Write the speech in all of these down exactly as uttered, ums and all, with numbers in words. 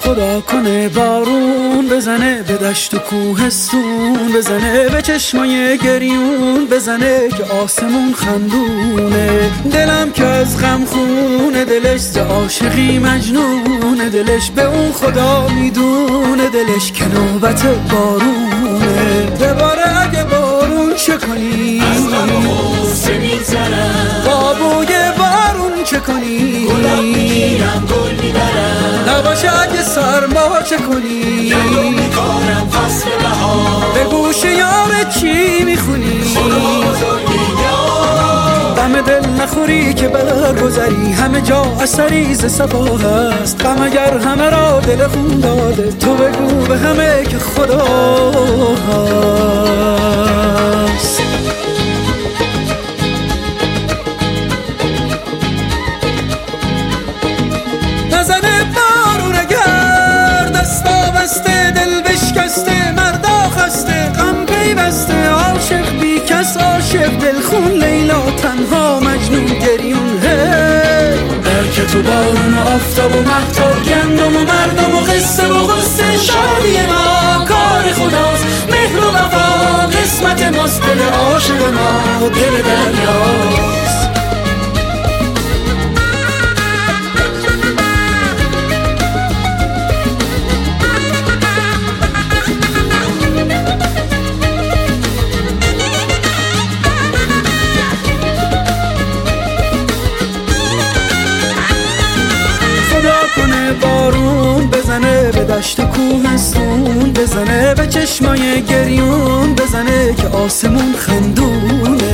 خدا کنه بارون بزنه به دشت و کوهستون بزنه به چشمای گریون بزنه که آسمون خندونه. دلم که از غم خونه دلش ز عاشقی مجنونه دلش به اون خدا میدونه دلش که نوبت بارونه. دوباره اگه بارون چه کنی از غم و غصه میگذرم بابوی بارون چه کنی گلم میگیرم گل میبرم نباشه اگه سرما چه کنی گلو میکنم فصل بهار به گوش یار چی میخونی خدا بزرگی یار غم دل نخوری که برگذری همه جا اثری ز صفا هست غم اگر همه را دل خون داده تو بگو به همه که خدا هست. نزنه بارون اگر دستا بسته دل بشکسته مردا خسته غم پیوسته عاشق بی کس عاشق دل خون لیلا تنها مجنون گریون در که تو بارون و آفتاب و مهتاب گندم و مردم و قصه و غصه شادی ما کار خداست مهر و وفا قسمت ماست دل عاشق ما دل دریاست. بارون بزنه به دشت و کوهستون بزنه به چشمای گریون بزنه که آسمون خندونه.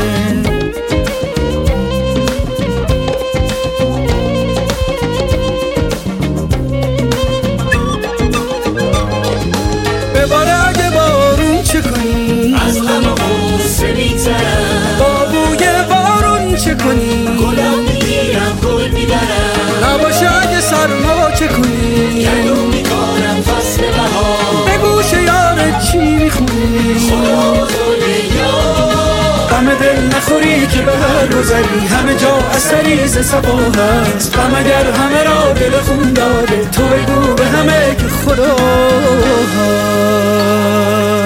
بباره اگه بارون چه کنی از غم و غصه میگذرم بابوی بارون چه کنی گلم میگیرم گل میبرم نباشه اگه سرما چه کنی گلو میکنم فصل بهار به گوش یارت چی میخونی خدا بزرگی یار غم دل نخوری که برگذری همه جا اثری ز صفا هست غم اگر همه را دل خون داده تو بگو به همه که خدا هست.